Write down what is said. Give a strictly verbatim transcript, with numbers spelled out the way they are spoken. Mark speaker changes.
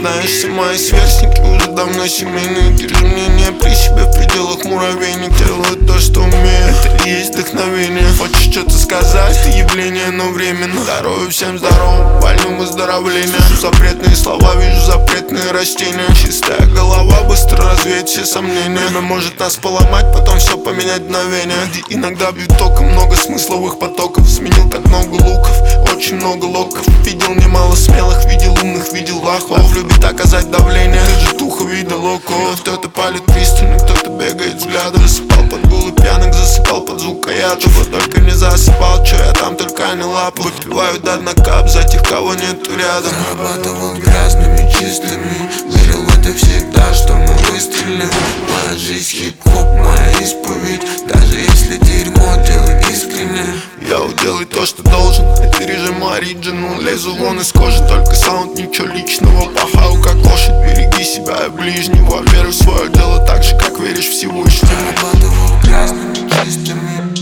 Speaker 1: знаешь, все мои сверстники уже давно семейные. Держи мнение при себе в пределах муравейник. Делаю то, что умею, это и есть вдохновение. Хочешь что-то сказать, ты явление, но временно. Здоровья всем здорово, вольным выздоровления. Запретные слова, вижу запретные растения. Чистая голова, быстро развеет все сомнения. Время может нас поломать, потом все поменять мгновение. Где иногда бьют током, много смысловых потоков. Сменил так много луков, очень много локов. Видел немало смелых, видел умных, видел лохов. Любит оказать давление, ты же тухо видел около. Кто-то палит пристально, кто-то бегает взглядом. Засыпал под гулы пьяных, засыпал под звук каята. Чтобы только не засыпал, чё я там только не лапу. Выпиваю до дна кап за тех, кого нету рядом.
Speaker 2: Зарабатывал грязными, чистыми. Верил в это всегда, что мы выстрелим. Моя жизнь хип-хоп, моя исповедь. Даже если дерьмо, делай искренне.
Speaker 1: Я уделай то, что должен. Это режим оригинал. Лезу вон из кожи, только саунд, ничего личного. Пахаю как лошадь, береги себя и ближнего. Верю в свое дело так же, как веришь в Всевышнего.
Speaker 2: Зарабатывал грязными, чистыми.